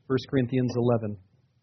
1 Corinthians 11.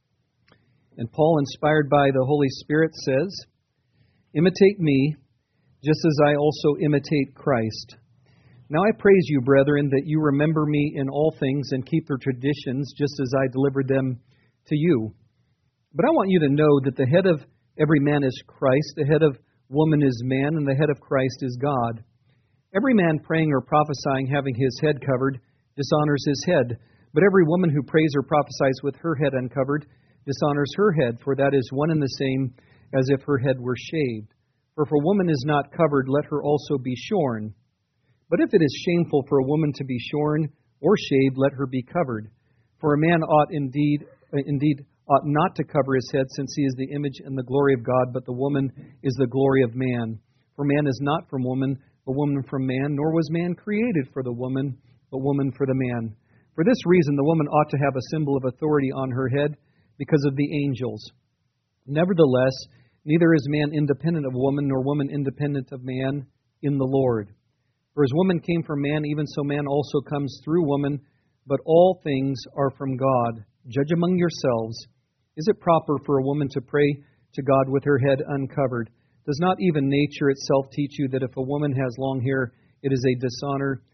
And Paul, inspired by the Holy Spirit, says, "Imitate me, just as I also imitate Christ. Now I praise you, brethren, that you remember me in all things and keep the traditions just as I delivered them to you. But I want you to know that the head of every man is Christ, the head of woman is man, and the head of Christ is God. Every man praying or prophesying having his head covered dishonors his head, but every woman who prays or prophesies with her head uncovered dishonors her head, for that is one and the same as if her head were shaved. For if a woman is not covered, let her also be shorn. But if it is shameful for a woman to be shorn or shaved, let her be covered. For a man ought indeed ought not to cover his head, since he is the image and the glory of God, but the woman is the glory of man. For man is not from woman, but woman from man, nor was man created for the woman, but woman for the man. For this reason the woman ought to have a symbol of authority on her head, because of the angels. Nevertheless, neither is man independent of woman, nor woman independent of man in the Lord. For as woman came from man, even so man also comes through woman, but all things are from God. Judge among yourselves. Is it proper for a woman to pray to God with her head uncovered? Does not even nature itself teach you that if a woman has long hair, it is a dishonor,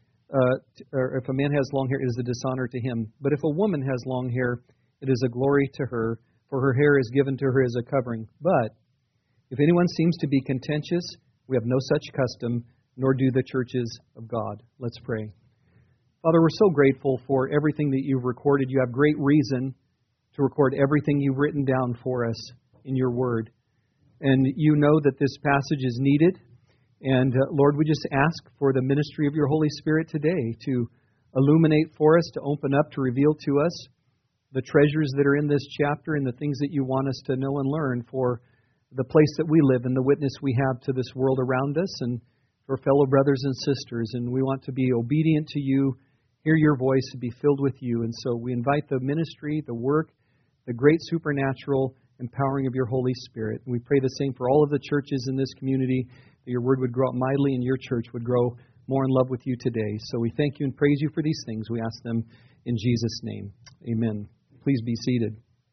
or if a man has long hair, it is a dishonor to him? But if a woman has long hair, it is a glory to her, for her hair is given to her as a covering. But if anyone seems to be contentious, we have no such custom, nor do the churches of God." Let's pray. Father, we're so grateful for everything that you've recorded. You have great reason to record everything you've written down for us in your word. And you know that this passage is needed. And Lord, we just ask for the ministry of your Holy Spirit today to illuminate for us, to open up, to reveal to us the treasures that are in this chapter and the things that you want us to know and learn for the place that we live and the witness we have to this world around us and for fellow brothers and sisters. And we want to be obedient to you, hear your voice, and be filled with you. And so we invite the ministry, the work, the great supernatural empowering of your Holy Spirit. And we pray the same for all of the churches in this community, that your word would grow up mightily and your church would grow more in love with you today. So we thank you and praise you for these things. We ask them in Jesus' name. Amen. Please be seated.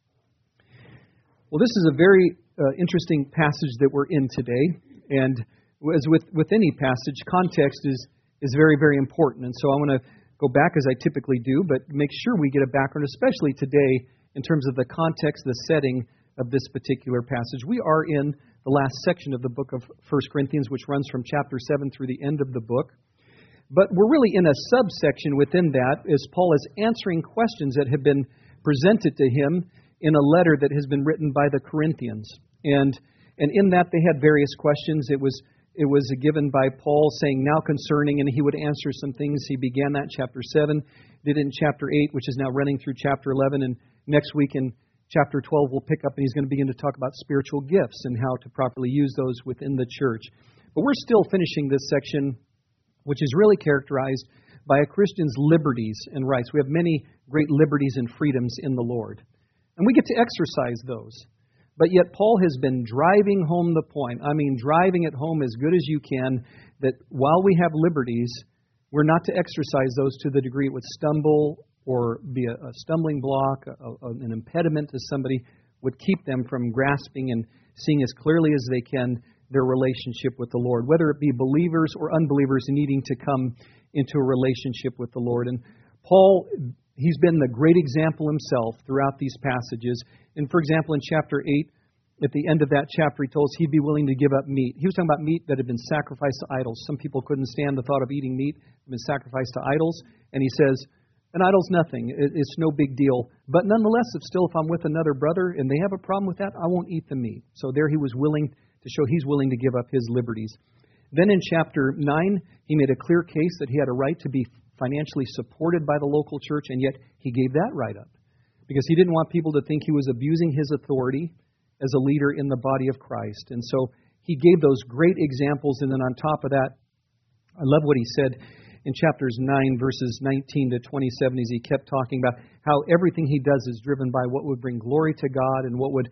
Well, this is a very interesting passage that we're in today. And as with any passage, context is very, very important. And so I want to go back as I typically do, but make sure we get a background, especially today, in terms of the context, the setting of this particular passage. We are in the last section of the book of 1 Corinthians, which runs from chapter 7 through the end of the book. But we're really in a subsection within that, as Paul is answering questions that have been presented to him in a letter that has been written by the Corinthians. And in that they had various questions. It was given by Paul saying, "Now concerning," and he would answer some things. He began that in chapter 7, did it in chapter 8, which is now running through chapter 11. And next week in chapter 12, we'll pick up and he's going to begin to talk about spiritual gifts and how to properly use those within the church. But we're still finishing this section, which is really characterized by a Christian's liberties and rights. We have many great liberties and freedoms in the Lord, and we get to exercise those. But yet Paul has been driving home the point, driving it home as good as you can, that while we have liberties, we're not to exercise those to the degree it would stumble or be a stumbling block, an impediment to somebody, would keep them from grasping and seeing as clearly as they can their relationship with the Lord, whether it be believers or unbelievers needing to come into a relationship with the Lord. And Paul, he's been the great example himself throughout these passages. And for example, in chapter 8, at the end of that chapter, he told us he'd be willing to give up meat. He was talking about meat that had been sacrificed to idols. Some people couldn't stand the thought of eating meat that had been sacrificed to idols. And he says, an idol's nothing. It's no big deal. But nonetheless, if I'm with another brother and they have a problem with that, I won't eat the meat. So there he was willing to show he's willing to give up his liberties. Then in chapter 9, he made a clear case that he had a right to be financially supported by the local church, and yet he gave that right up because he didn't want people to think he was abusing his authority as a leader in the body of Christ. And so he gave those great examples, and then on top of that, I love what he said in chapters 9, verses 19 to 27, as he kept talking about how everything he does is driven by what would bring glory to God and what would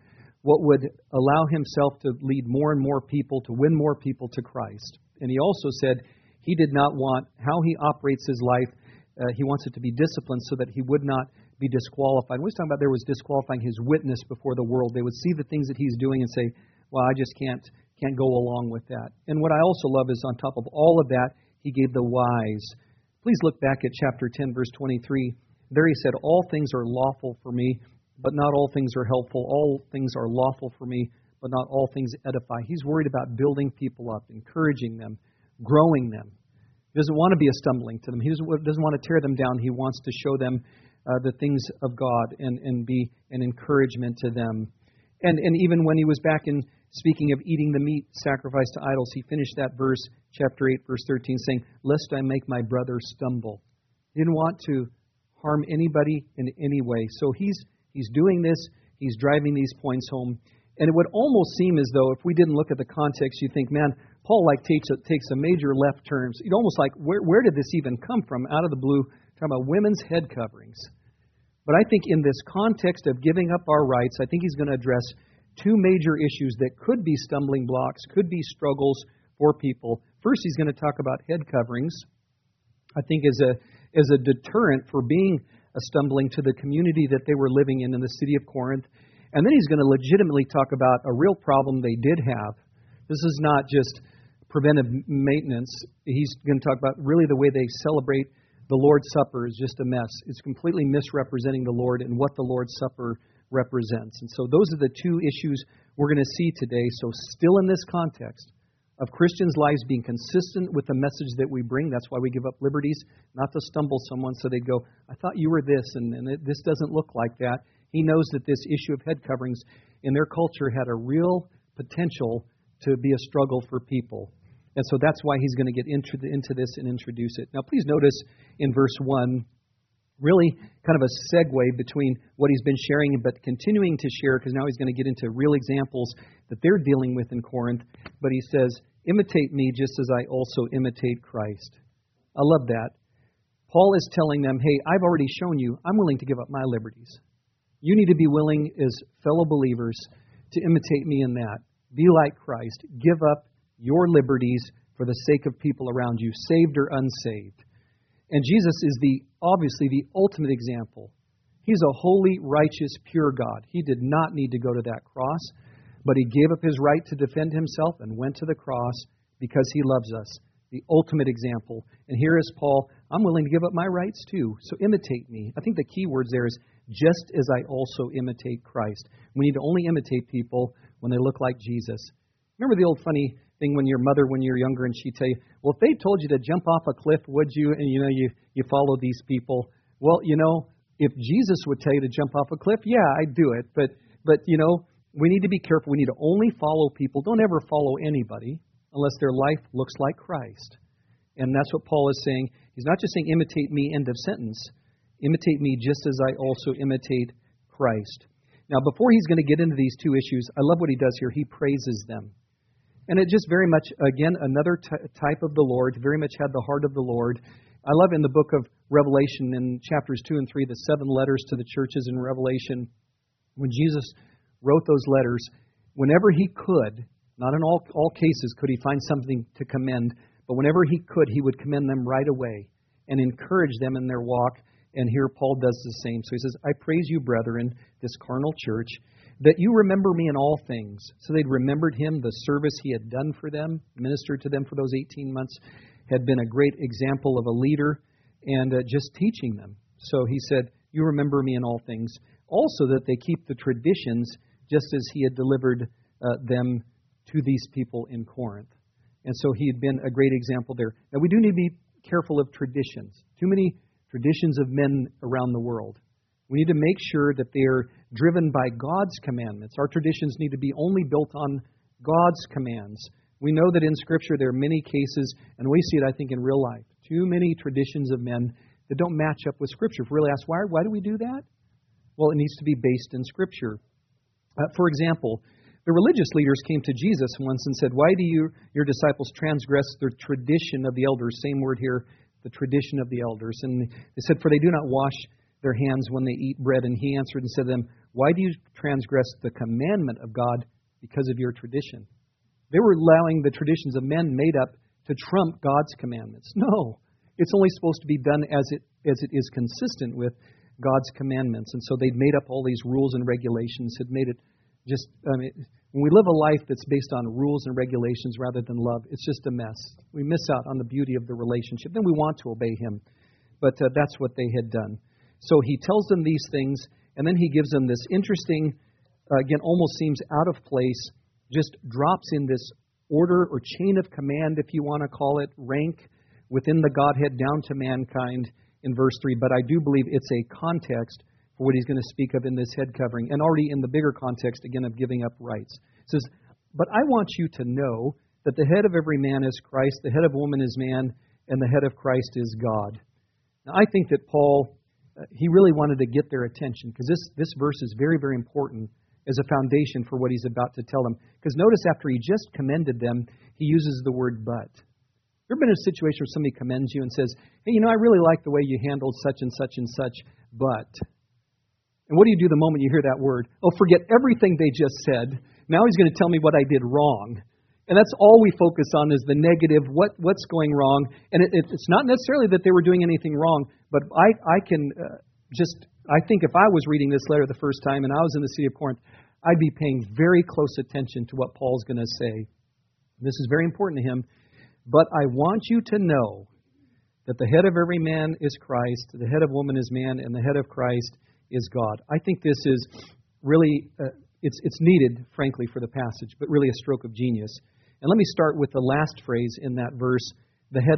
allow himself to lead more and more people, to win more people to Christ. And he also said he did not want how he operates his life. He wants it to be disciplined so that he would not be disqualified. When he's talking about there was disqualifying his witness before the world. They would see the things that he's doing and say, well, I just can't go along with that. And what I also love is on top of all of that, he gave the whys. Please look back at chapter 10, verse 23. There he said, all things are lawful for me, but not all things are helpful. All things are lawful for me, but not all things edify. He's worried about building people up, encouraging them, growing them. He doesn't want to be a stumbling to them. He doesn't want to tear them down. He wants to show them the things of God and be an encouragement to them. And even when he was back in speaking of eating the meat sacrificed to idols, he finished that verse, chapter 8, verse 13, saying, lest I make my brother stumble. He didn't want to harm anybody in any way. So he's doing this. He's driving these points home. And it would almost seem as though if we didn't look at the context, you think, man, Paul takes a major left turn. You'd almost like, where did this even come from? Out of the blue, talking about women's head coverings. But I think in this context of giving up our rights, I think he's going to address two major issues that could be stumbling blocks, could be struggles for people. First, he's going to talk about head coverings, I think as a deterrent for being a stumbling to the community that they were living in the city of Corinth. And then he's going to legitimately talk about a real problem they did have. This is not just preventive maintenance. He's going to talk about really the way they celebrate the Lord's Supper is just a mess. It's completely misrepresenting the Lord and what the Lord's Supper represents. And so those are the two issues we're going to see today. So still in this context of Christians' lives being consistent with the message that we bring, that's why we give up liberties, not to stumble someone so they'd go, I thought you were this, and this doesn't look like that. He knows that this issue of head coverings in their culture had a real potential to be a struggle for people. And so that's why he's going to get into this and introduce it. Now, please notice in verse 1, really kind of a segue between what he's been sharing but continuing to share, because now he's going to get into real examples that they're dealing with in Corinth. But he says, imitate me just as I also imitate Christ. I love that. Paul is telling them, hey, I've already shown you I'm willing to give up my liberties. You need to be willing as fellow believers to imitate me in that. Be like Christ. Give up your liberties for the sake of people around you, saved or unsaved. And Jesus is obviously the ultimate example. He's a holy, righteous, pure God. He did not need to go to that cross, but he gave up his right to defend himself and went to the cross because he loves us. The ultimate example. And here is Paul, I'm willing to give up my rights too, so imitate me. I think the key words there is, just as I also imitate Christ. We need to only imitate people when they look like Jesus. Remember the old funny thing when your mother, when you're younger, and she'd tell you, well, if they told you to jump off a cliff, would you? And you follow these people. Well, if Jesus would tell you to jump off a cliff, yeah, I'd do it. But we need to be careful. We need to only follow people. Don't ever follow anybody unless their life looks like Christ. And that's what Paul is saying. He's not just saying imitate me, end of sentence. Imitate me just as I also imitate Christ. Now, before he's going to get into these two issues, I love what he does here. He praises them. And it just very much, again, another type of the Lord, very much had the heart of the Lord. I love in the book of Revelation, in chapters 2 and 3, the 7 letters to the churches in Revelation, when Jesus wrote those letters, whenever he could, not in all cases could he find something to commend, but whenever he could, he would commend them right away and encourage them in their walk. And here Paul does the same. So he says, I praise you, brethren, this carnal church, that you remember me in all things. So they'd remembered him, the service he had done for them, ministered to them for those 18 months, had been a great example of a leader, and just teaching them. So he said, you remember me in all things. Also that they keep the traditions just as he had delivered them to these people in Corinth. And so he had been a great example there. Now we do need to be careful of traditions. Too many traditions of men around the world. We need to make sure that they're driven by God's commandments. Our traditions need to be only built on God's commands. We know that in Scripture there are many cases, and we see it, I think, in real life. Too many traditions of men that don't match up with Scripture. If we really ask, why do we do that? Well, it needs to be based in Scripture. For example, the religious leaders came to Jesus once and said, why do your disciples transgress the tradition of the elders? Same word here, the tradition of the elders. And they said, for they do not wash their hands when they eat bread. And he answered and said to them, why do you transgress the commandment of God because of your tradition? They were allowing the traditions of men made up to trump God's commandments. No, it's only supposed to be done as it is consistent with God's commandments. And so they'd made up all these rules and regulations, had made it just, when we live a life that's based on rules and regulations rather than love, it's just a mess. We miss out on the beauty of the relationship. Then we want to obey Him. But that's what they had done. So He tells them these things, and then He gives them this interesting, again, almost seems out of place, just drops in this order or chain of command, if you want to call it, rank within the Godhead down to mankind in verse 3. But I do believe it's a context for what He's going to speak of in this head covering, and already in the bigger context, again, of giving up rights. It says, but I want you to know that the head of every man is Christ, the head of woman is man, and the head of Christ is God. Now, I think that Paul, he really wanted to get their attention, because this verse is very, very important as a foundation for what he's about to tell them. Because notice after he just commended them, he uses the word but. Ever been in a situation where somebody commends you and says, hey, I really like the way you handled such and such and such, but... And what do you do the moment you hear that word? Oh, forget everything they just said. Now he's going to tell me what I did wrong. And that's all we focus on is the negative, what's going wrong. And it's not necessarily that they were doing anything wrong, but I think if I was reading this letter the first time and I was in the city of Corinth, I'd be paying very close attention to what Paul's going to say. This is very important to him. But I want you to know that the head of every man is Christ, the head of woman is man, and the head of Christ is God. I think this is really, it's needed, frankly, for the passage, but really a stroke of genius. And let me start with the last phrase in that verse, the head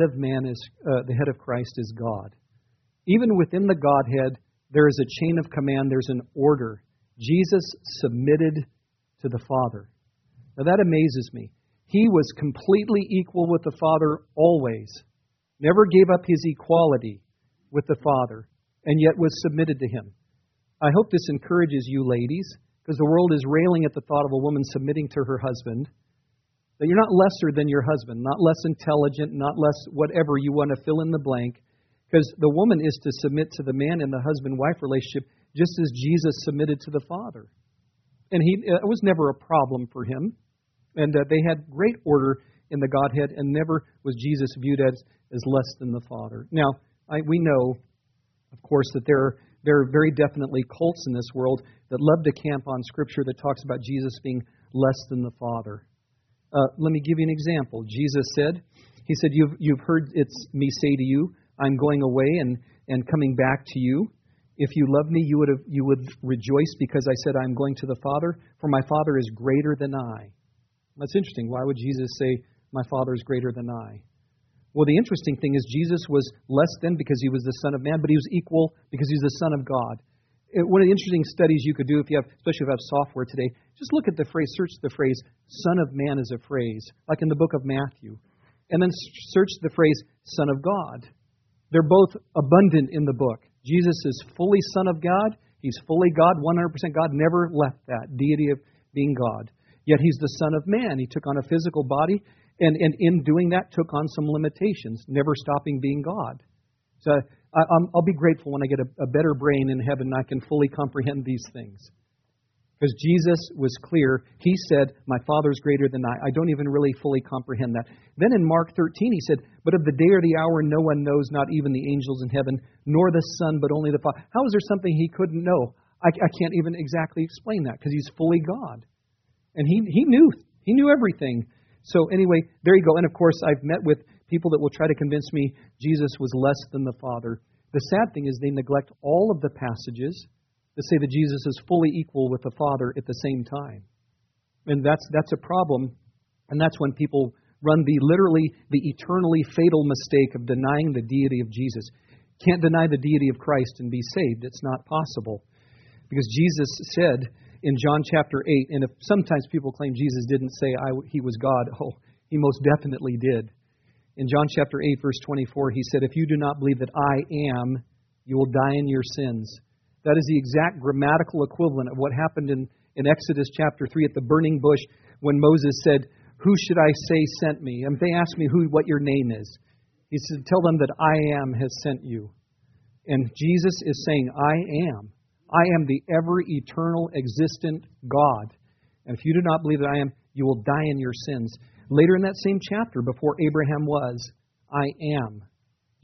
of Christ is God. Even within the Godhead, there is a chain of command, there's an order. Jesus submitted to the Father. Now that amazes me. He was completely equal with the Father always. Never gave up His equality with the Father, and yet was submitted to Him. I hope this encourages you ladies, because the world is railing at the thought of a woman submitting to her husband, that you're not lesser than your husband, not less intelligent, not less whatever you want to fill in the blank, because the woman is to submit to the man in the husband-wife relationship just as Jesus submitted to the Father. And it was never a problem for Him. And they had great order in the Godhead, and never was Jesus viewed as less than the Father. Now, we know, of course, that there are very definitely cults in this world that love to camp on Scripture that talks about Jesus being less than the Father. Let me give you an example. Jesus said, He said, you've heard it's me say to you, I'm going away and coming back to you. If you loved me, you would rejoice because I said I'm going to the Father, for my Father is greater than I. That's interesting. Why would Jesus say, my Father is greater than I? Well, the interesting thing is Jesus was less than because He was the Son of Man, but He was equal because He's the Son of God. One of the interesting studies you could do, especially if you have software today, just look at the phrase, search the phrase, Son of Man as a phrase, like in the book of Matthew. And then search the phrase, Son of God. They're both abundant in the book. Jesus is fully Son of God. He's fully God, 100% God, never left that deity of being God. Yet He's the Son of Man. He took on a physical body, and in doing that took on some limitations, never stopping being God. So I'll be grateful when I get a better brain in heaven and I can fully comprehend these things. Because Jesus was clear. He said, my Father is greater than I. I don't even really fully comprehend that. Then in Mark 13, He said, but of the day or the hour no one knows, not even the angels in heaven, nor the Son, but only the Father. How is there something He couldn't know? I can't even exactly explain that because He's fully God. And he knew everything. So anyway, there you go. And of course, I've met with people that will try to convince me Jesus was less than the Father. The sad thing is they neglect all of the passages that say that Jesus is fully equal with the Father at the same time. And that's a problem. And that's when people run the eternally fatal mistake of denying the deity of Jesus. Can't deny the deity of Christ and be saved. It's not possible. Because Jesus said in John chapter 8, and if sometimes people claim Jesus didn't say He was God, He most definitely did. In John chapter 8, verse 24, He said, if you do not believe that I am, you will die in your sins. That is the exact grammatical equivalent of what happened in Exodus chapter 3 at the burning bush when Moses said, who should I say sent me? And they asked me what your name is. He said, tell them that I am has sent you. And Jesus is saying, I am. I am the ever-eternal, existent God. And if you do not believe that I am, you will die in your sins. Later in that same chapter, before Abraham was, I am.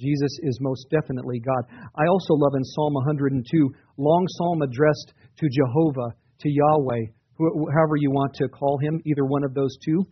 Jesus is most definitely God. I also love in Psalm 102, long psalm addressed to Jehovah, to Yahweh, however you want to call him, either one of those two,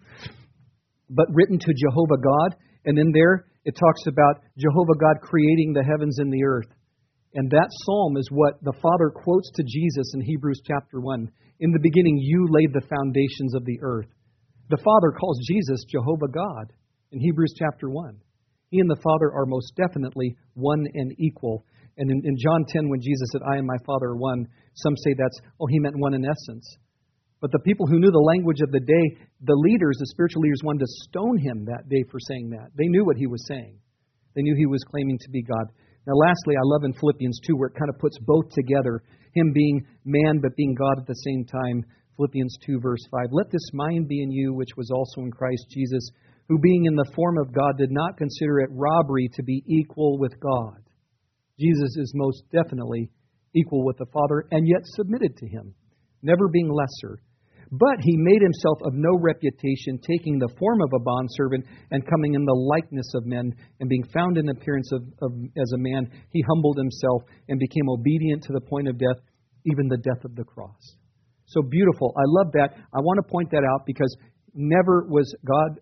but written to Jehovah God. And in there, it talks about Jehovah God creating the heavens and the earth. And that psalm is what the Father quotes to Jesus in Hebrews chapter 1. In the beginning, you laid the foundations of the earth. The Father calls Jesus Jehovah God in Hebrews chapter 1. He and the Father are most definitely one and equal. And in John 10, when Jesus said, I and my Father are one, some say he meant one in essence. But the people who knew the language of the day, the leaders, the spiritual leaders, wanted to stone him that day for saying that. They knew what he was saying. They knew he was claiming to be God. Now, lastly, I love in Philippians 2 where it kind of puts both together, him being man but being God at the same time. Philippians 2, verse 5. Let this mind be in you, which was also in Christ Jesus, who being in the form of God did not consider it robbery to be equal with God. Jesus is most definitely equal with the Father and yet submitted to him, never being lesser. But he made himself of no reputation, taking the form of a bondservant and coming in the likeness of men, and being found in appearance as a man, he humbled himself and became obedient to the point of death, even the death of the cross. So beautiful. I love that. I want to point that out because never was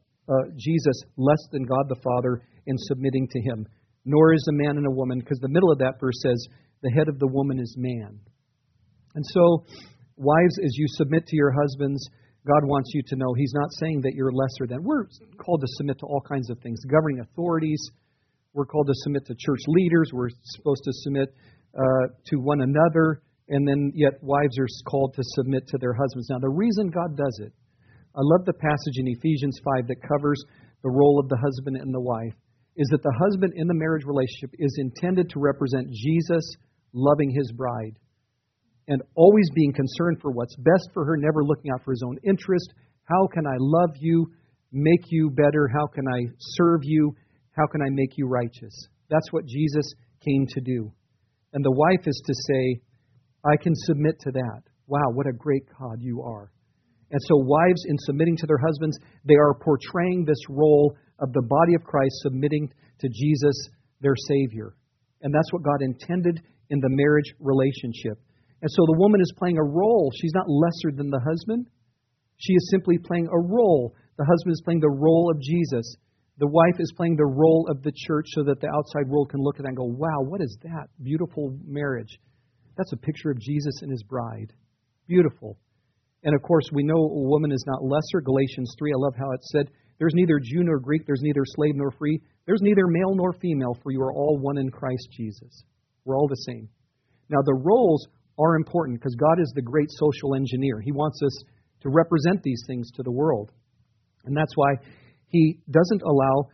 Jesus less than God the Father in submitting to him, nor is a man and a woman, because the middle of that verse says, the head of the woman is man. And so, wives, as you submit to your husbands, God wants you to know He's not saying that you're lesser than. We're called to submit to all kinds of things. Governing authorities, we're called to submit to church leaders, we're supposed to submit to one another, and then yet wives are called to submit to their husbands. Now, the reason God does it, I love the passage in Ephesians 5 that covers the role of the husband and the wife, is that the husband in the marriage relationship is intended to represent Jesus loving his bride and always being concerned for what's best for her, never looking out for his own interest. How can I love you, make you better? How can I serve you? How can I make you righteous? That's what Jesus came to do. And the wife is to say, I can submit to that. Wow, what a great God you are. And so wives, in submitting to their husbands, they are portraying this role of the body of Christ submitting to Jesus, their Savior. And that's what God intended in the marriage relationship. And so the woman is playing a role. She's not lesser than the husband. She is simply playing a role. The husband is playing the role of Jesus. The wife is playing the role of the church so that the outside world can look at that and go, wow, what is that? Beautiful marriage. That's a picture of Jesus and his bride. Beautiful. And of course, we know a woman is not lesser. Galatians 3, I love how it said, there's neither Jew nor Greek, there's neither slave nor free, there's neither male nor female, for you are all one in Christ Jesus. We're all the same. Now, the roles are important because God is the great social engineer. He wants us to represent these things to the world. And that's why He doesn't allow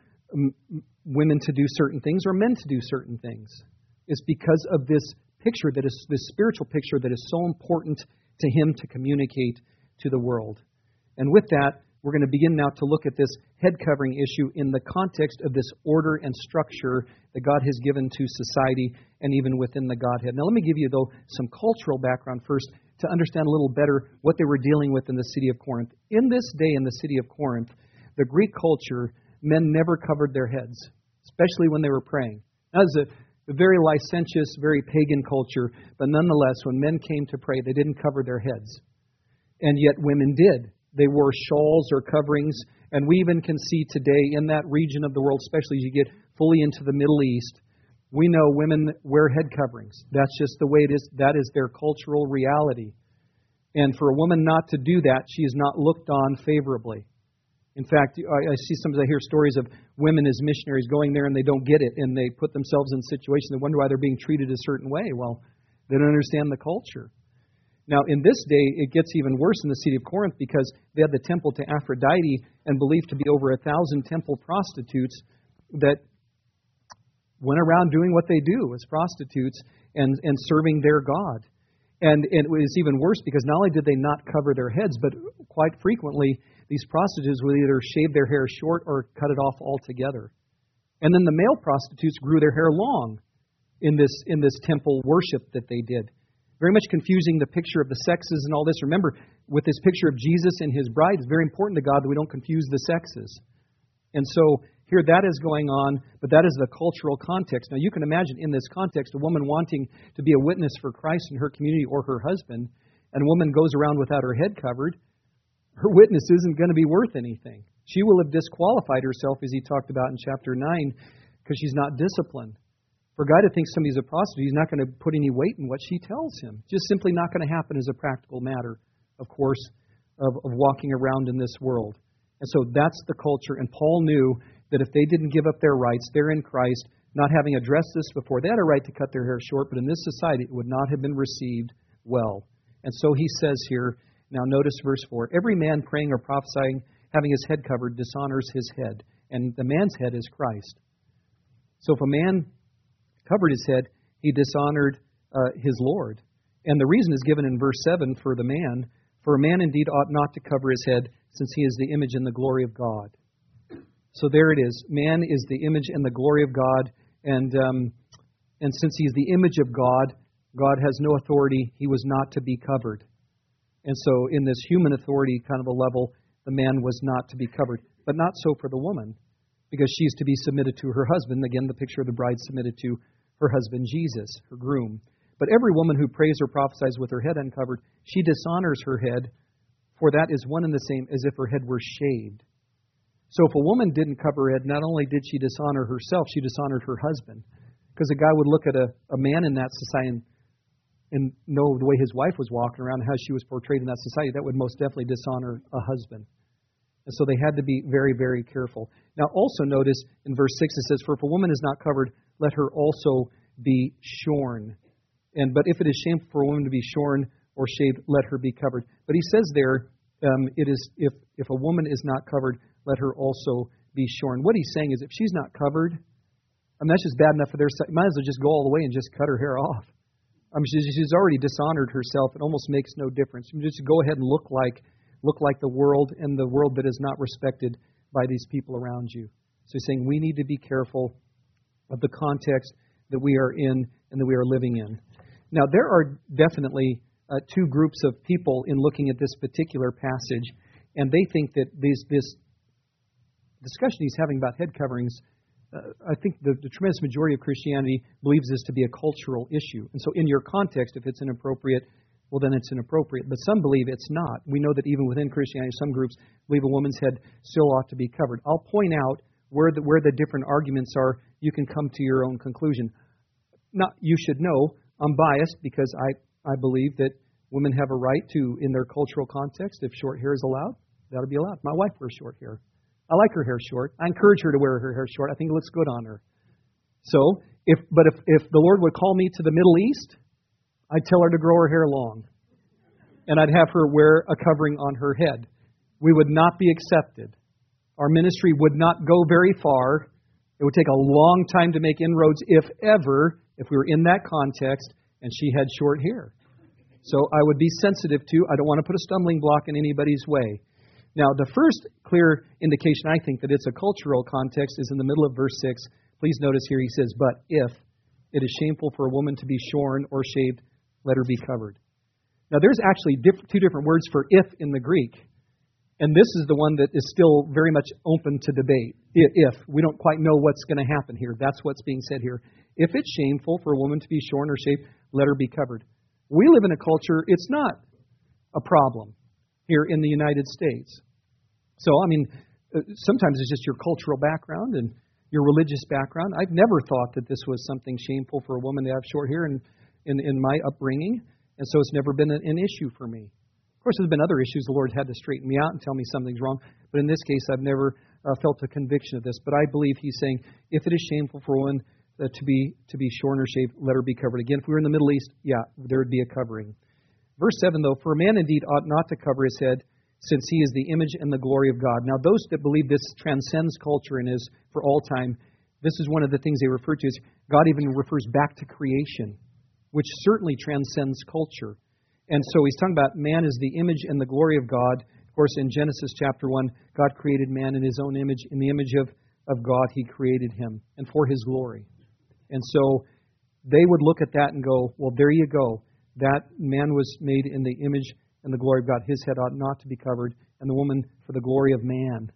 women to do certain things or men to do certain things. It's because of this picture, that is this spiritual picture that is so important to Him to communicate to the world. And with that, we're going to begin now to look at this head covering issue in the context of this order and structure that God has given to society and even within the Godhead. Now let me give you, though, some cultural background first to understand a little better what they were dealing with in the city of Corinth. In this day in the city of Corinth, the Greek culture, men never covered their heads, especially when they were praying. That was a very licentious, very pagan culture, but nonetheless, when men came to pray, they didn't cover their heads. And yet women did. They wore shawls or coverings, and we even can see today in that region of the world, especially as you get fully into the Middle East, we know women wear head coverings. That's just the way it is. That is their cultural reality. And for a woman not to do that, she is not looked on favorably. In fact, I see sometimes I hear stories of women as missionaries going there and they don't get it, and they put themselves in situations and wonder why they're being treated a certain way. Well, they don't understand the culture. Now, in this day, it gets even worse in the city of Corinth because they had the temple to Aphrodite and believed to be over 1,000 temple prostitutes that went around doing what they do as prostitutes and serving their God. And it was even worse because not only did they not cover their heads, but quite frequently these prostitutes would either shave their hair short or cut it off altogether. And then the male prostitutes grew their hair long in this temple worship that they did. Very much confusing the picture of the sexes and all this. Remember, with this picture of Jesus and His bride, it's very important to God that we don't confuse the sexes. And so here that is going on, but that is the cultural context. Now you can imagine in this context a woman wanting to be a witness for Christ in her community or her husband, and a woman goes around without her head covered, her witness isn't going to be worth anything. She will have disqualified herself, as he talked about in chapter 9, because she's not disciplined. For a guy to think somebody's a prostitute, he's not going to put any weight in what she tells him. Just simply not going to happen as a practical matter, of course, of walking around in this world. And so that's the culture. And Paul knew that if they didn't give up their rights, they're in Christ, not having addressed this before. They had a right to cut their hair short, but in this society it would not have been received well. And so he says here, now notice verse 4, every man praying or prophesying, having his head covered, dishonors his head. And the man's head is Christ. So if a man covered his head, he dishonored his Lord. And the reason is given in verse 7 for the man. For a man indeed ought not to cover his head, since he is the image and the glory of God. So there it is. Man is the image and the glory of God. And since he is the image of God, God has no authority. He was not to be covered. And so in this human authority kind of a level, the man was not to be covered. But not so for the woman, because she is to be submitted to her husband. Again, the picture of the bride submitted to her husband, Jesus, her groom. But every woman who prays or prophesies with her head uncovered, she dishonors her head, for that is one and the same as if her head were shaved. So if a woman didn't cover her head, not only did she dishonor herself, she dishonored her husband. Because a guy would look at a man in that society and know the way his wife was walking around and how she was portrayed in that society, that would most definitely dishonor a husband. And so they had to be very, very careful. Now also notice in verse 6 it says, for if a woman is not covered, let her also be shorn. But if it is shameful for a woman to be shorn or shaved, let her be covered. But he says there, it is if a woman is not covered, let her also be shorn. What he's saying is if she's not covered, that's just bad enough for their side. Might as well just go all the way and just cut her hair off. She's already dishonored herself. It almost makes no difference. You just go ahead and look like the world, and the world that is not respected by these people around you. So he's saying we need to be careful of the context that we are in and that we are living in. Now, there are definitely two groups of people in looking at this particular passage, and they think that this discussion he's having about head coverings, I think the tremendous majority of Christianity believes this to be a cultural issue. And so in your context, if it's inappropriate, well, then it's inappropriate. But some believe it's not. We know that even within Christianity, some groups believe a woman's head still ought to be covered. I'll point out where the different arguments are. You can come to your own conclusion. You should know I'm biased because I believe that women have a right to, in their cultural context, if short hair is allowed, that'll be allowed. My wife wears short hair. I like her hair short. I encourage her to wear her hair short. I think it looks good on her. So, if the Lord would call me to the Middle East, I'd tell her to grow her hair long. And I'd have her wear a covering on her head. We would not be accepted. Our ministry would not go very far. It would take a long time to make inroads, if ever, if we were in that context and she had short hair. So I would be sensitive to, I don't want to put a stumbling block in anybody's way. Now, the first clear indication, I think, that it's a cultural context is in the middle of verse 6. Please notice here he says, but if it is shameful for a woman to be shorn or shaved, let her be covered. Now, there's actually two different words for if in the Greek. And this is the one that is still very much open to debate. If. We don't quite know what's going to happen here. That's what's being said here. If it's shameful for a woman to be shorn or shaved, let her be covered. We live in a culture, it's not a problem here in the United States. So, sometimes it's just your cultural background and your religious background. I've never thought that this was something shameful for a woman to have short hair in my upbringing, and so it's never been an issue for me. Of course, there's been other issues the Lord had to straighten me out and tell me something's wrong, but in this case, I've never felt a conviction of this. But I believe he's saying, if it is shameful for a woman to be shorn or shaved, let her be covered. Again, if we were in the Middle East, there would be a covering. Verse 7, though, for a man indeed ought not to cover his head, since he is the image and the glory of God. Now, those that believe this transcends culture and is for all time, this is one of the things they refer to as God even refers back to creation, which certainly transcends culture. And so he's talking about man is the image and the glory of God. Of course, in Genesis chapter 1, God created man in his own image. In the image of God, he created him, and for his glory. And so they would look at that and go, well, there you go. That man was made in the image and the glory of God. His head ought not to be covered, and the woman for the glory of man.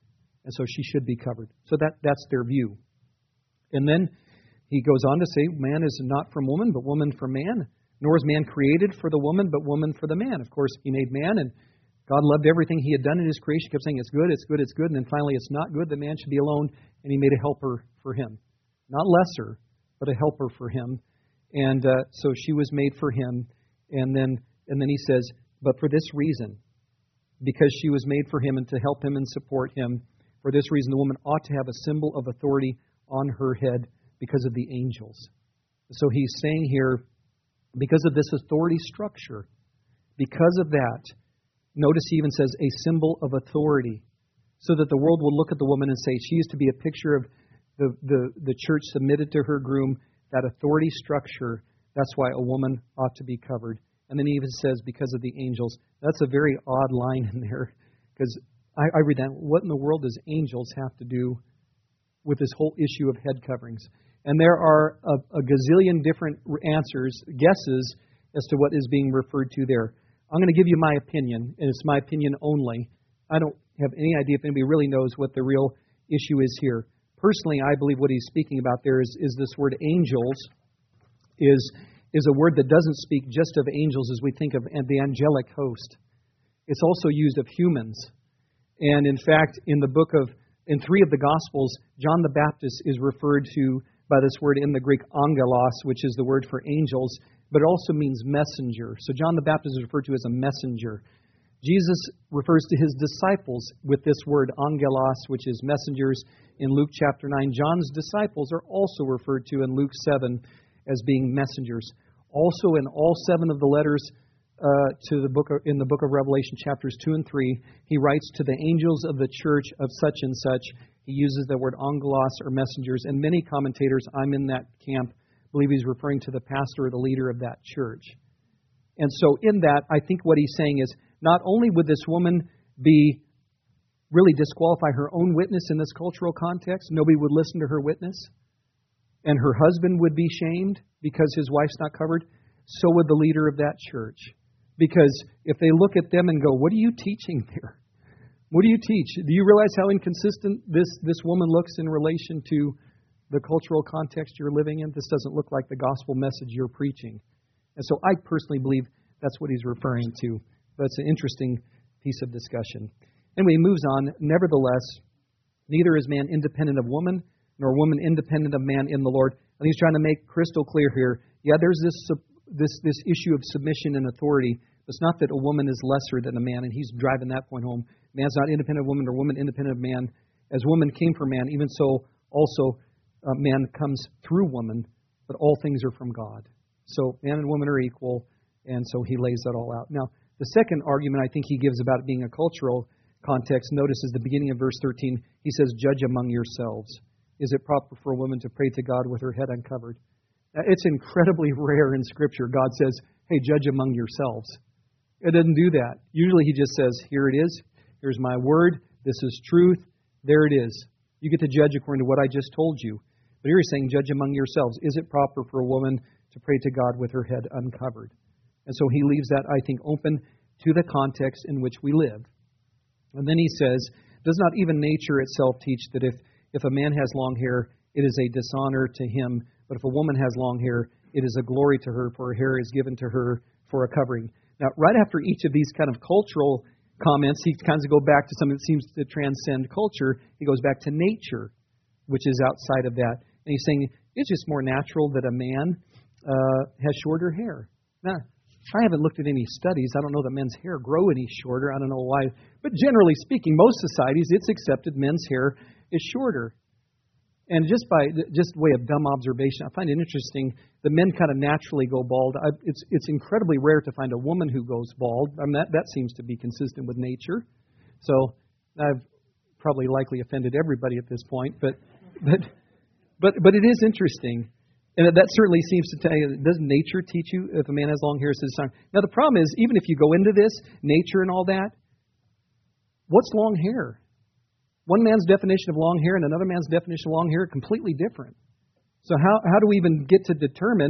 And so she should be covered. So that's their view. And then he goes on to say, man is not from woman, but woman from man. Nor is man created for the woman, but woman for the man. Of course, he made man, and God loved everything he had done in his creation. He kept saying, it's good, it's good, it's good. And then finally, it's not good. The man should be alone. And he made a helper for him. Not lesser, but a helper for him. And so she was made for him. And then he says, but for this reason, because she was made for him and to help him and support him, for this reason, the woman ought to have a symbol of authority on her head because of the angels. So he's saying here, because of this authority structure, because of that, notice he even says a symbol of authority, so that the world will look at the woman and say she is to be a picture of the church submitted to her groom, that authority structure. That's why a woman ought to be covered. And then he even says because of the angels. That's a very odd line in there, because I read that. What in the world does angels have to do with this whole issue of head coverings? And there are a gazillion different answers, guesses, as to what is being referred to there. I'm going to give you my opinion, and it's my opinion only. I don't have any idea if anybody really knows what the real issue is here. Personally, I believe what he's speaking about there is this word angels is a word that doesn't speak just of angels as we think of the angelic host. It's also used of humans. And in fact, in 3 of the Gospels, John the Baptist is referred to by this word in the Greek angelos, which is the word for angels, but it also means messenger. So John the Baptist is referred to as a messenger. Jesus refers to his disciples with this word angelos, which is messengers, in Luke chapter 9. John's disciples are also referred to in Luke 7 as being messengers. Also in all 7 of the letters in the book of Revelation, chapters 2 and 3, he writes to the angels of the church of such and such. He uses the word angelos or messengers, and many commentators, I'm in that camp, believe he's referring to the pastor or the leader of that church. And so in that, I think what he's saying is, not only would this woman really disqualify her own witness in this cultural context, nobody would listen to her witness, and her husband would be shamed because his wife's not covered, so would the leader of that church. Because if they look at them and go, what are you teaching there? What do you teach? Do you realize how inconsistent this woman looks in relation to the cultural context you're living in? This doesn't look like the gospel message you're preaching. And so I personally believe that's what he's referring to. But it's an interesting piece of discussion. Anyway, he moves on. Nevertheless, neither is man independent of woman, nor woman independent of man in the Lord. And he's trying to make crystal clear here. Yeah, there's this issue of submission and authority. It's not that a woman is lesser than a man, and he's driving that point home. Man's not independent of woman, nor woman independent of man. As woman came from man, even so also man comes through woman, but all things are from God. So man and woman are equal, and so he lays that all out. Now, the second argument I think he gives about it being a cultural context, notice is the beginning of verse 13. He says, judge among yourselves. Is it proper for a woman to pray to God with her head uncovered? It's incredibly rare in Scripture. God says, hey, judge among yourselves. It doesn't do that. Usually he just says, here it is. Here's my word. This is truth. There it is. You get to judge according to what I just told you. But here he's saying, judge among yourselves. Is it proper for a woman to pray to God with her head uncovered? And so he leaves that, I think, open to the context in which we live. And then he says, does not even nature itself teach that if a man has long hair, it is a dishonor to him, but if a woman has long hair, it is a glory to her, for her hair is given to her for a covering. Now, right after each of these kind of cultural comments, he kind of go back to something that seems to transcend culture. He goes back to nature, which is outside of that. And he's saying it's just more natural that a man has shorter hair. Now, I haven't looked at any studies. I don't know that men's hair grow any shorter. I don't know why. But generally speaking, most societies, it's accepted men's hair is shorter. And just way of dumb observation, I find it interesting that men kind of naturally go bald. It's incredibly rare to find a woman who goes bald. I mean, that seems to be consistent with nature. So I've probably likely offended everybody at this point, but it is interesting. And that certainly seems to tell you, doesn't nature teach you if a man has long hair, it's his sign? Now, the problem is, even if you go into this, nature and all that, what's long hair? One man's definition of long hair and another man's definition of long hair are completely different. So how do we even get to determine,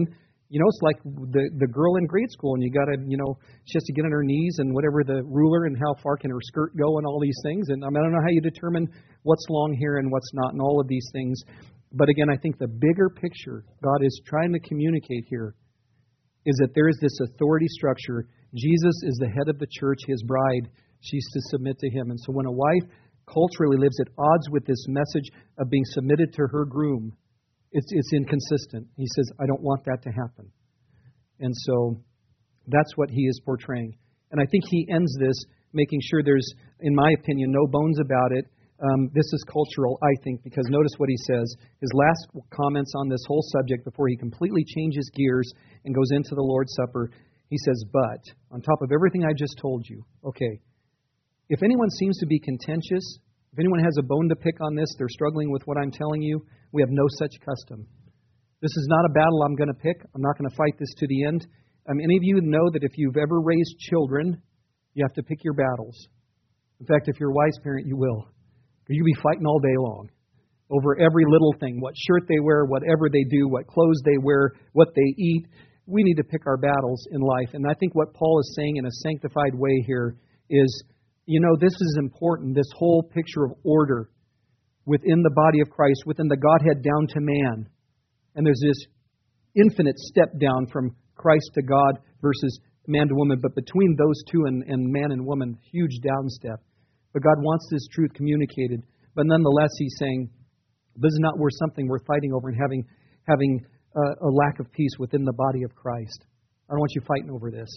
You know, it's like the girl in grade school, and you got to, she has to get on her knees and whatever the ruler and how far can her skirt go and all these things. And I don't know how you determine what's long hair and what's not and all of these things. But again, I think the bigger picture God is trying to communicate here is that there is this authority structure. Jesus is the head of the church, his bride. She's to submit to him. And so when a wife culturally lives at odds with this message of being submitted to her groom, it's inconsistent. He says, I don't want that to happen. And so that's what he is portraying. And I think he ends this making sure there's, in my opinion, no bones about it. This is cultural, I think, because notice what he says. His last comments on this whole subject before he completely changes gears and goes into the Lord's Supper, he says, but, on top of everything I just told you, okay, if anyone seems to be contentious, if anyone has a bone to pick on this, they're struggling with what I'm telling you, we have no such custom. This is not a battle I'm going to pick. I'm not going to fight this to the end. Any of you know that if you've ever raised children, you have to pick your battles. In fact, if you're a wise parent, you will. You'll be fighting all day long over every little thing, what shirt they wear, whatever they do, what clothes they wear, what they eat. We need to pick our battles in life. And I think what Paul is saying in a sanctified way here is, this is important, this whole picture of order within the body of Christ, within the Godhead down to man. And there's this infinite step down from Christ to God versus man to woman. But between those two and man and woman, huge down step. But God wants this truth communicated. But nonetheless, he's saying, this is not worth something we're fighting over and having a lack of peace within the body of Christ. I don't want you fighting over this.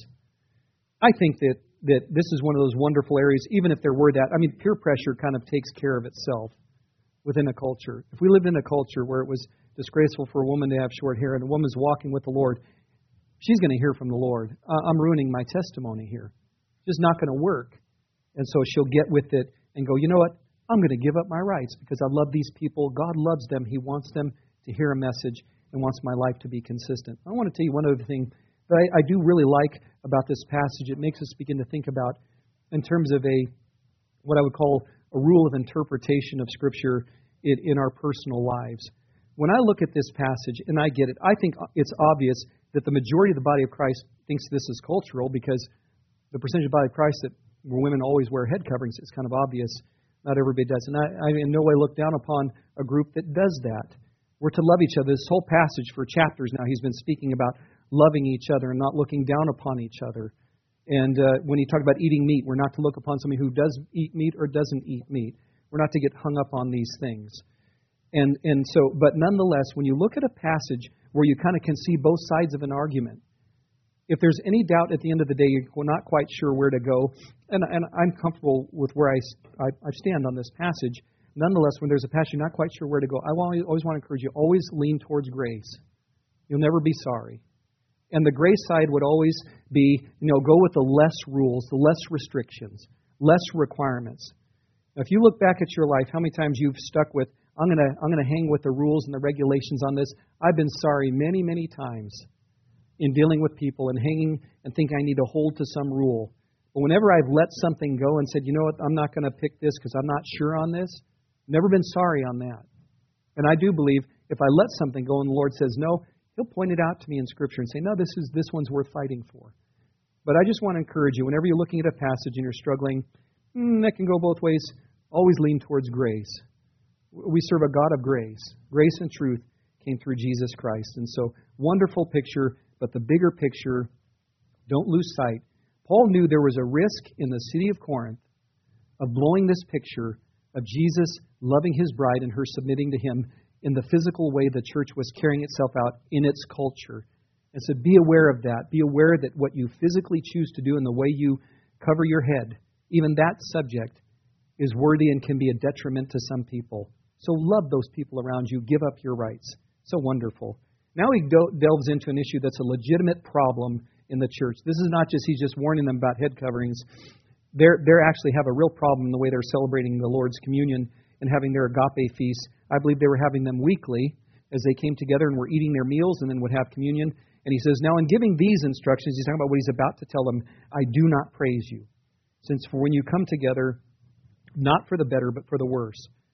I think that this is one of those wonderful areas, even if there were that. Peer pressure kind of takes care of itself within a culture. If we lived in a culture where it was disgraceful for a woman to have short hair and a woman's walking with the Lord, she's going to hear from the Lord. I'm ruining my testimony here. It's just not going to work. And so she'll get with it and go, you know what? I'm going to give up my rights because I love these people. God loves them. He wants them to hear a message and wants my life to be consistent. I want to tell you one other thing that I do really like about this passage. It makes us begin to think about in terms of what I would call a rule of interpretation of Scripture in our personal lives. When I look at this passage, and I get it, I think it's obvious that the majority of the body of Christ thinks this is cultural because the percentage of the body of Christ where women always wear head coverings is kind of obvious. Not everybody does. And I in no way look down upon a group that does that. We're to love each other. This whole passage for chapters now, he's been speaking about loving each other and not looking down upon each other. And when he talked about eating meat, we're not to look upon somebody who does eat meat or doesn't eat meat. We're not to get hung up on these things. And so, but nonetheless, when you look at a passage where you kind of can see both sides of an argument, if there's any doubt at the end of the day, you're not quite sure where to go, and I'm comfortable with where I stand on this passage. Nonetheless, when there's a passage you're not quite sure where to go, I always want to encourage you, always lean towards grace. You'll never be sorry. And the grace side would always be, go with the less rules, the less restrictions, less requirements. Now, if you look back at your life, how many times you've stuck with, I'm going to hang with the rules and the regulations on this. I've been sorry many, many times in dealing with people and hanging and think I need to hold to some rule. But whenever I've let something go and said, you know what, I'm not going to pick this because I'm not sure on this, never been sorry on that. And I do believe if I let something go and the Lord says no, He'll point it out to me in Scripture and say, no, this one's worth fighting for. But I just want to encourage you, whenever you're looking at a passage and you're struggling, that can go both ways, always lean towards grace. We serve a God of grace. Grace and truth came through Jesus Christ. And so, wonderful picture, but the bigger picture, don't lose sight. Paul knew there was a risk in the city of Corinth of blowing this picture of Jesus loving His bride and her submitting to Him in the physical way the church was carrying itself out in its culture. And so be aware of that. Be aware that what you physically choose to do and the way you cover your head, even that subject, is worthy and can be a detriment to some people. So love those people around you. Give up your rights. So wonderful. Now he delves into an issue that's a legitimate problem in the church. This is not just, he's just warning them about head coverings. They actually have a real problem in the way they're celebrating the Lord's communion and having their agape feasts. I believe they were having them weekly as they came together and were eating their meals and then would have communion. And he says, now in giving these instructions, he's talking about what he's about to tell them, I do not praise you. Since for when you come together, not for the better, but for the worse.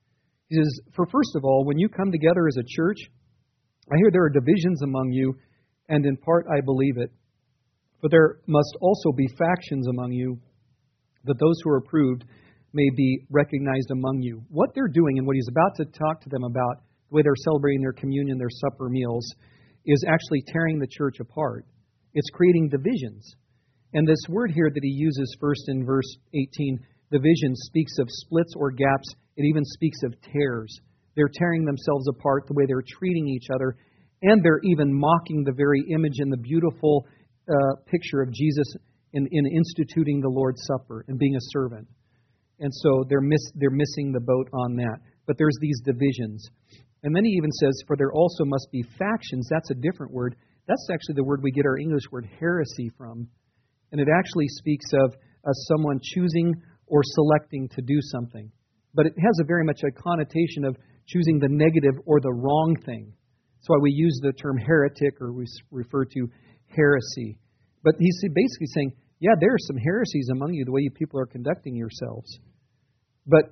He says, for first of all, when you come together as a church, I hear there are divisions among you, and in part I believe it. For there must also be factions among you, that those who are approved may be recognized among you. What they're doing and what he's about to talk to them about, the way they're celebrating their communion, their supper meals, is actually tearing the church apart. It's creating divisions. And this word here that he uses first in verse 18, division, speaks of splits or gaps. It even speaks of tears. They're tearing themselves apart the way they're treating each other, and they're even mocking the very image and the beautiful picture of Jesus in instituting the Lord's Supper and being a servant. And so they're missing the boat on that. But there's these divisions. And then he even says, for there also must be factions. That's a different word. That's actually the word we get our English word heresy from. And it actually speaks of someone choosing or selecting to do something. But it has a very much a connotation of choosing the negative or the wrong thing. That's why we use the term heretic, or we refer to heresy. But he's basically saying, yeah, there are some heresies among you, the way you people are conducting yourselves. But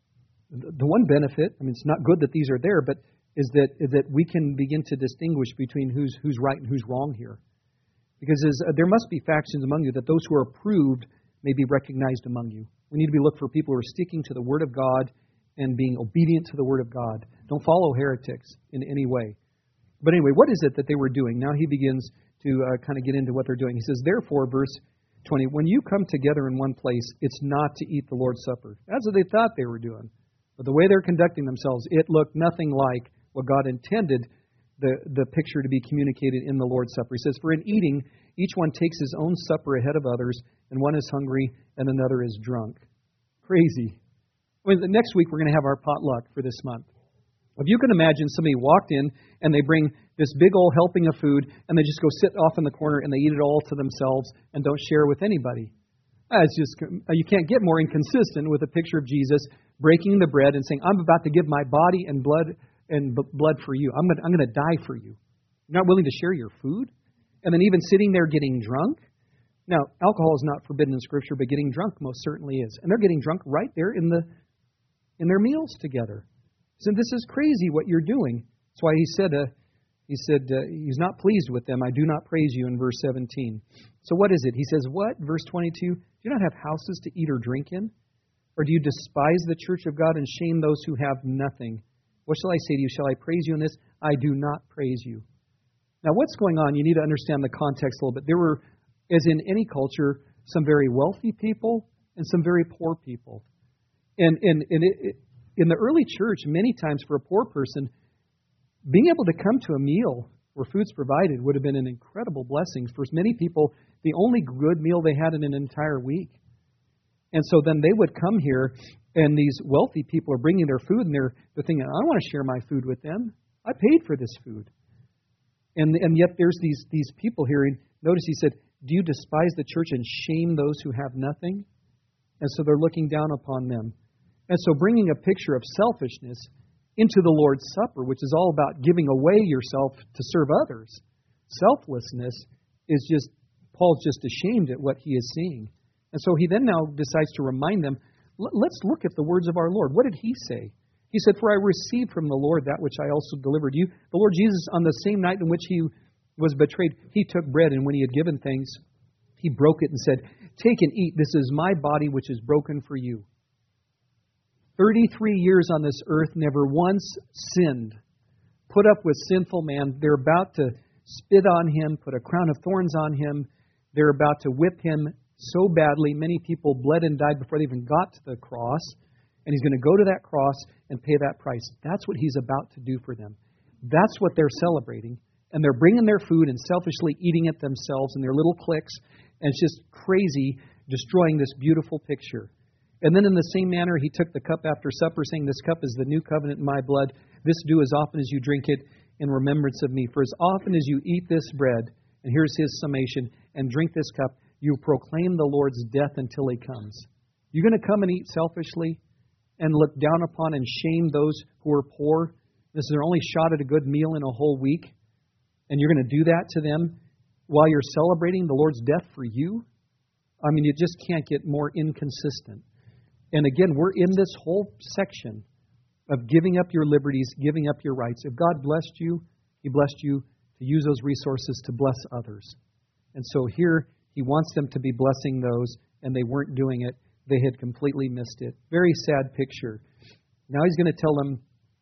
the one benefit, I mean, it's not good that these are there, but is that we can begin to distinguish between who's right and who's wrong here. Because there must be factions among you, that those who are approved may be recognized among you. We need to be looking for people who are sticking to the Word of God and being obedient to the Word of God. Don't follow heretics in any way. But anyway, what is it that they were doing? Now he begins to kind of get into what they're doing. He says, therefore, verse 20, when you come together in one place, it's not to eat the Lord's Supper. That's what they thought they were doing. But the way they're conducting themselves, it looked nothing like what God intended the picture to be communicated in the Lord's Supper. He says, for in eating, each one takes his own supper ahead of others, and one is hungry and another is drunk. Crazy. Next week we're going to have our potluck for this month. If you can imagine somebody walked in and they bring this big old helping of food and they just go sit off in the corner and they eat it all to themselves and don't share with anybody. It's just, you can't get more inconsistent with a picture of Jesus breaking the bread and saying, I'm about to give my body and blood for you. I'm going to die for you. You're not willing to share your food? And then even sitting there getting drunk? Now, alcohol is not forbidden in Scripture, but getting drunk most certainly is. And they're getting drunk right there in their meals together. So this is crazy what you're doing. That's why he said he's not pleased with them. I do not praise you in verse 17. So what is it? He says, what? Verse 22, do you not have houses to eat or drink in? Or do you despise the church of God and shame those who have nothing? What shall I say to you? Shall I praise you in this? I do not praise you. Now what's going on? You need to understand the context a little bit. There were, as in any culture, some very wealthy people and some very poor people. And in the early church, many times for a poor person, being able to come to a meal where food's provided would have been an incredible blessing. For many people, the only good meal they had in an entire week. And so then they would come here, and these wealthy people are bringing their food, and they're thinking, I don't want to share my food with them. I paid for this food. And yet there's these people here. And notice he said, do you despise the church and shame those who have nothing? And so they're looking down upon them. And so bringing a picture of selfishness into the Lord's Supper, which is all about giving away yourself to serve others. Selflessness is just, Paul's just ashamed at what he is seeing. And so he then now decides to remind them, let's look at the words of our Lord. What did he say? He said, for I received from the Lord that which I also delivered you. The Lord Jesus, on the same night in which he was betrayed, he took bread, and when he had given thanks, he broke it and said, take and eat. This is my body which is broken for you. 33 years on this earth, never once sinned, put up with sinful man. They're about to spit on him, put a crown of thorns on him. They're about to whip him so badly. Many people bled and died before they even got to the cross. And he's going to go to that cross and pay that price. That's what he's about to do for them. That's what they're celebrating. And they're bringing their food and selfishly eating it themselves in their little cliques. And it's just crazy, destroying this beautiful picture. And then in the same manner, he took the cup after supper, saying, this cup is the new covenant in my blood. This do as often as you drink it in remembrance of me. For as often as you eat this bread, and here's his summation, and drink this cup, you proclaim the Lord's death until he comes. You're going to come and eat selfishly and look down upon and shame those who are poor. This is their only shot at a good meal in a whole week. And you're going to do that to them while you're celebrating the Lord's death for you? I mean, you just can't get more inconsistent. And again, we're in this whole section of giving up your liberties, giving up your rights. If God blessed you, he blessed you to use those resources to bless others. And so here he wants them to be blessing those, and they weren't doing it. They had completely missed it. Very sad picture. Now he's going to tell them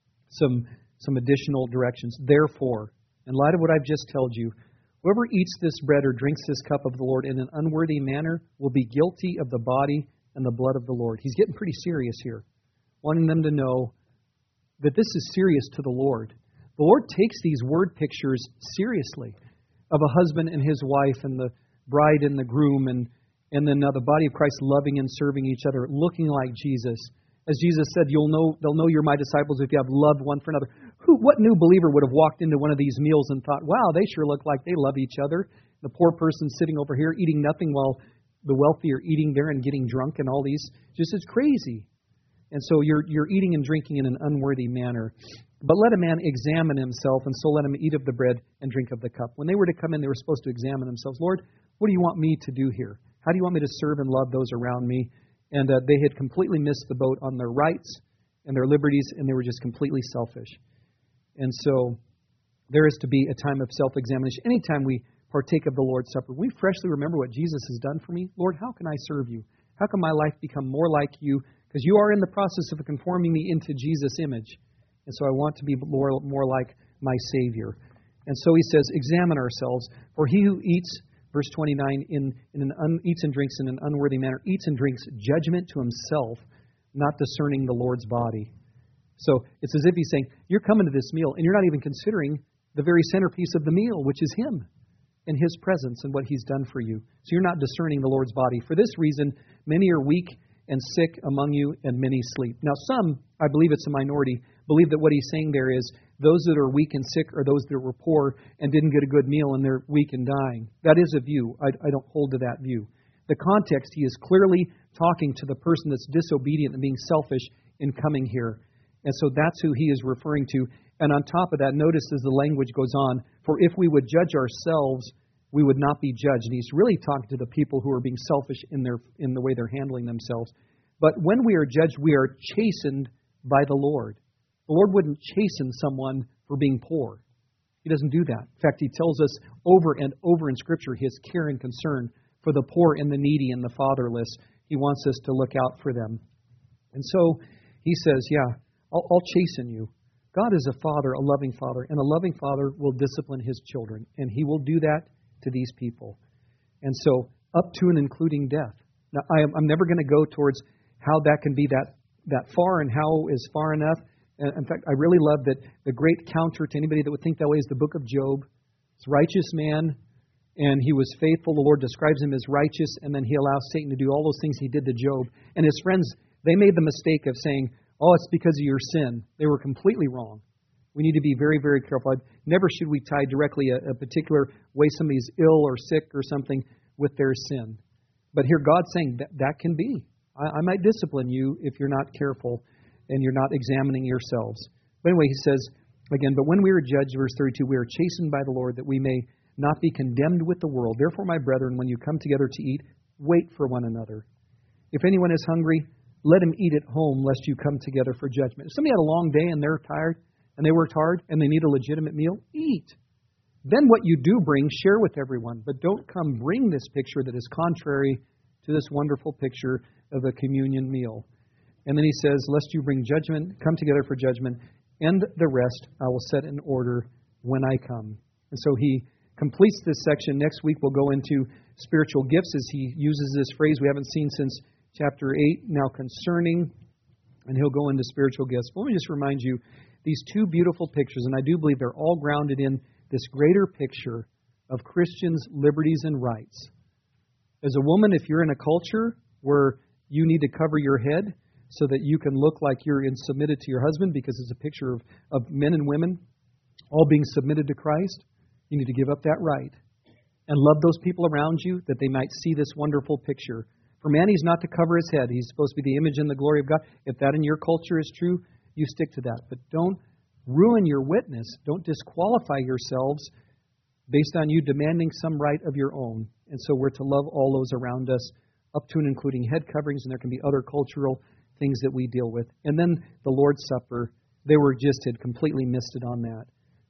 some additional directions. Therefore, in light of what I've just told you, whoever eats this bread or drinks this cup of the Lord in an unworthy manner will be guilty of the body and the blood of the Lord. He's getting pretty serious here, wanting them to know that this is serious to the Lord. The Lord takes these word pictures seriously of a husband and his wife and the bride and the groom and then the body of Christ loving and serving each other, looking like Jesus. As Jesus said, they'll know you're my disciples if you have loved one for another. What new believer would have walked into one of these meals and thought, wow, they sure look like they love each other? The poor person sitting over here eating nothing while the wealthy are eating there and getting drunk and all these. Just it's crazy. And so you're eating and drinking in an unworthy manner. But let a man examine himself, and so let him eat of the bread and drink of the cup. When they were to come in, they were supposed to examine themselves. Lord, what do you want me to do here? How do you want me to serve and love those around me? And they had completely missed the boat on their rights and their liberties, and they were just completely selfish. And so there is to be a time of self-examination. Anytime we partake of the Lord's Supper, we freshly remember what Jesus has done for me. Lord, how can I serve you? How can my life become more like you? Because you are in the process of conforming me into Jesus' image. And so I want to be more like my Savior. And so he says, examine ourselves. For he who eats, verse 29, eats and drinks in an unworthy manner, eats and drinks judgment to himself, not discerning the Lord's body. So it's as if he's saying, you're coming to this meal, and you're not even considering the very centerpiece of the meal, which is him and his presence and what he's done for you. So you're not discerning the Lord's body. For this reason, many are weak and sick among you, and many sleep. Now some, I believe it's a minority, believe that what he's saying there is those that are weak and sick are those that were poor and didn't get a good meal and they're weak and dying. That is a view. I don't hold to that view. The context, he is clearly talking to the person that's disobedient and being selfish in coming here. And so that's who he is referring to. And on top of that, notice as the language goes on, for if we would judge ourselves, we would not be judged. And he's really talking to the people who are being selfish in the way they're handling themselves. But when we are judged, we are chastened by the Lord. The Lord wouldn't chasten someone for being poor. He doesn't do that. In fact, he tells us over and over in Scripture his care and concern for the poor and the needy and the fatherless. He wants us to look out for them. And so he says, yeah, I'll chasten you. God is a father, a loving father, and a loving father will discipline his children. And he will do that to these people. And so up to and including death. Now, I'm never going to go towards how that can be that far and how is far enough. In fact, I really love that the great counter to anybody that would think that way is the book of Job. It's a righteous man, and he was faithful. The Lord describes him as righteous, and then he allows Satan to do all those things he did to Job. And his friends, they made the mistake of saying, oh, it's because of your sin. They were completely wrong. We need to be very, very careful. Never should we tie directly a particular way somebody's ill or sick or something with their sin. But here God's saying that can be. I might discipline you if you're not careful and you're not examining yourselves. But anyway, he says, again, but when we are judged, verse 32, we are chastened by the Lord that we may not be condemned with the world. Therefore, my brethren, when you come together to eat, wait for one another. If anyone is hungry, let him eat at home, lest you come together for judgment. If somebody had a long day and they're tired and they worked hard and they need a legitimate meal, eat. Then what you do bring, share with everyone. But don't come bring this picture that is contrary to this wonderful picture of a communion meal. And then he says, lest you bring judgment, come together for judgment, and the rest I will set in order when I come. And so he completes this section. Next week we'll go into spiritual gifts as he uses this phrase we haven't seen since chapter 8, now concerning, and he'll go into spiritual gifts. But let me just remind you, these two beautiful pictures, and I do believe they're all grounded in this greater picture of Christians' liberties and rights. As a woman, if you're in a culture where you need to cover your head so that you can look like you're submitted to your husband, because it's a picture of men and women all being submitted to Christ, you need to give up that right and love those people around you that they might see this wonderful picture. For man, he's not to cover his head. He's supposed to be the image and the glory of God. If that in your culture is true, you stick to that. But don't ruin your witness. Don't disqualify yourselves based on you demanding some right of your own. And so we're to love all those around us, up to and including head coverings, and there can be other cultural things that we deal with. And then the Lord's Supper, they had completely missed it on that.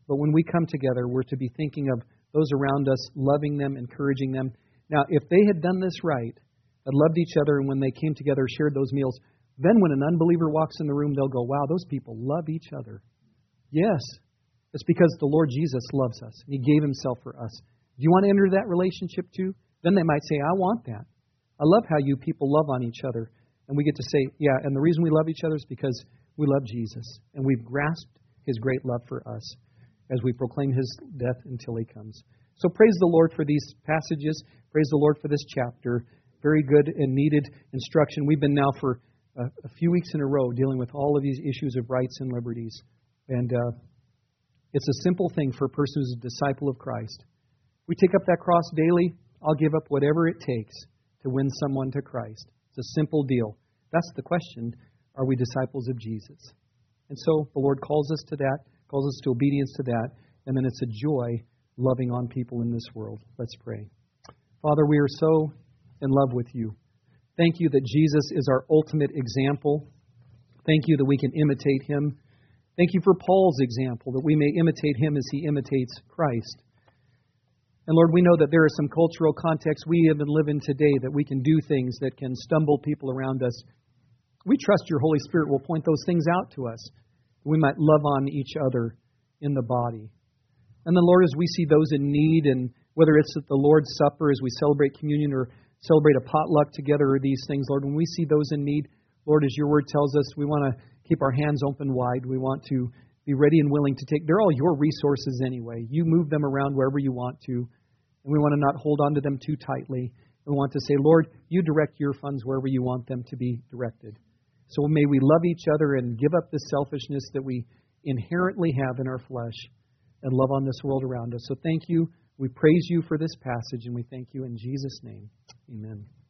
But when we come together, we're to be thinking of those around us, loving them, encouraging them. Now, if they had done this right, had loved each other, and when they came together, shared those meals, then when an unbeliever walks in the room, they'll go, wow, those people love each other. Yes, it's because the Lord Jesus loves us. He gave himself for us. Do you want to enter that relationship too? Then they might say, I want that. I love how you people love on each other. And we get to say, yeah, and the reason we love each other is because we love Jesus. And we've grasped his great love for us as we proclaim his death until he comes. So praise the Lord for these passages. Praise the Lord for this chapter. Very good and needed instruction. We've been now for a few weeks in a row dealing with all of these issues of rights and liberties. And it's a simple thing for a person who's a disciple of Christ. We take up that cross daily. I'll give up whatever it takes to win someone to Christ. It's a simple deal. That's the question. Are we disciples of Jesus? And so the Lord calls us to that, calls us to obedience to that, and then it's a joy loving on people in this world. Let's pray. Father, we are so in love with you. Thank you that Jesus is our ultimate example. Thank you that we can imitate him. Thank you for Paul's example, that we may imitate him as he imitates Christ. And Lord, we know that there are some cultural contexts we even live in today that we can do things that can stumble people around us. We trust your Holy Spirit will point those things out to us. We might love on each other in the body. And then, Lord, as we see those in need, and whether it's at the Lord's Supper as we celebrate communion or celebrate a potluck together or these things, Lord, when we see those in need, Lord, as your word tells us, we want to keep our hands open wide. We want to be ready and willing to take. They're all your resources anyway. You move them around wherever you want to. And we want to not hold on to them too tightly. We want to say, Lord, you direct your funds wherever you want them to be directed. So may we love each other and give up the selfishness that we inherently have in our flesh and love on this world around us. So thank you. We praise you for this passage, and we thank you in Jesus' name. Amen.